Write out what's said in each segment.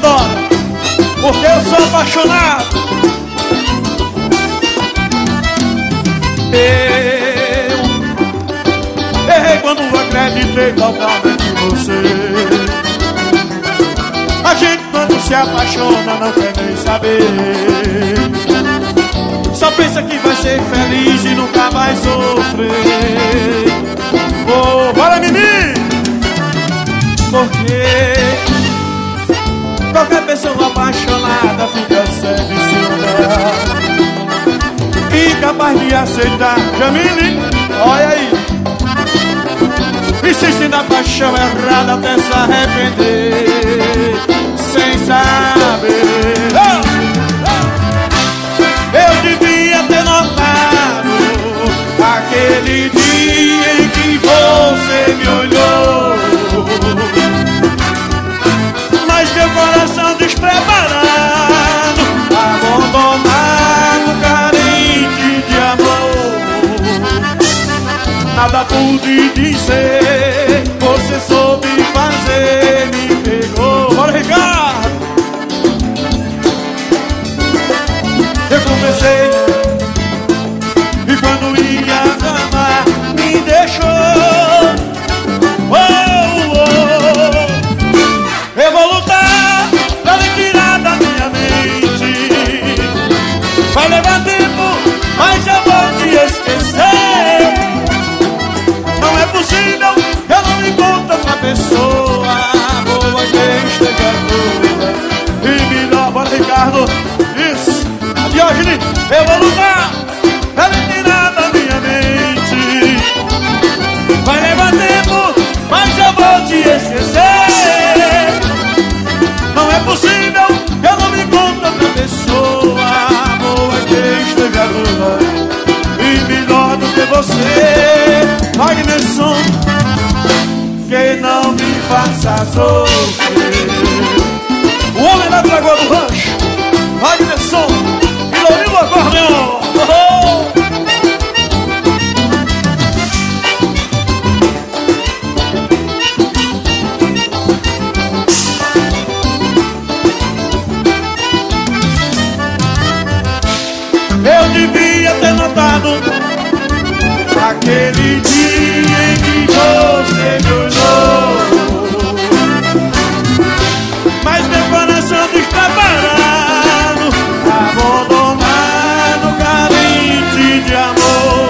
adora, porque eu sou apaixonado. Eu errei quando acreditei totalmente em você. A gente quando se apaixona não quer nem saber. Só pensa que vai ser feliz e nunca vai sofrer. Oh, bora Mimi! Porque qualquer pessoa apaixonada fica cega e surda, incapaz de aceitar. Jamile, olha aí, insiste na paixão errada até se arrepender, sem saber. Eu devia ter notado aquele dia em que você me olhou, mas meu coração despreparado, abandonado, carente de amor, nada pude dizer, você soube fazer, me pegou. Bora, Ricardo! Eu comecei, e quando ia amar, me deixou. Oh, oh. Eu vou lutar pra lhe tirar da minha mente. Vai levar tempo, mas eu vou te esquecer. Não é possível, eu não encontro outra pessoa boa que esteja boa e melhor. Bora, Ricardo! Isso! Diógenes, eu vou lutar pra lhe tirar da minha mente. Vai levar tempo, mas eu vou te esquecer. Não é possível, eu não me encontro outra pessoa boa que esteja boa e melhor do que você. Wagnerson, que não me faça sofrer. O homem da Lagoa do Rancho, Wagnerson, Lourinho Acordeon. Oh! Eu devia ter notado aquele dia em que você me olhou, mas meu coração despreparado, abandonado, carente de amor,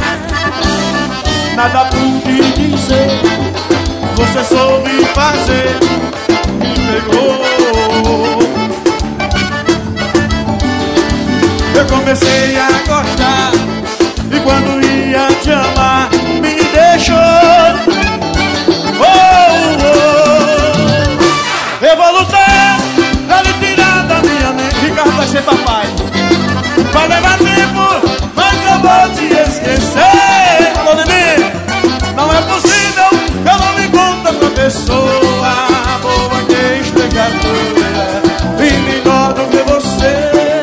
nada pude dizer, você soube fazer, me pegou. Eu comecei a gostar, e quando ia te amar, me deixou. Oh, oh. Eu vou lutar pra lhe tirar da minha mente. Ricardo vai ser papai. Vai levar tempo, mas eu vou te esquecer. Alô, Nenê, não é possível, eu não me encontro outra pessoa boa que esteja boa e melhor do que você.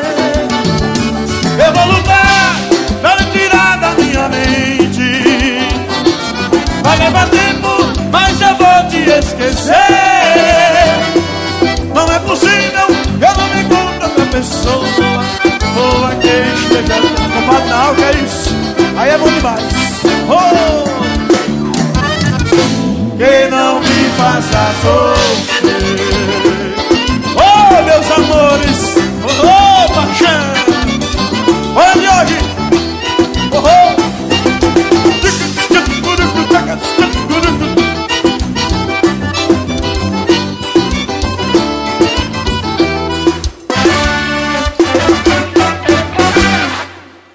Eu vou lutar pra lhe tirar da minha mente. Vai levar tempo, mas eu vou te esquecer. Não é possível, eu não me encontro outra pessoa boa que esteja no Panal, que é isso? Aí é bom demais. Oh! Que não me faça sofrer.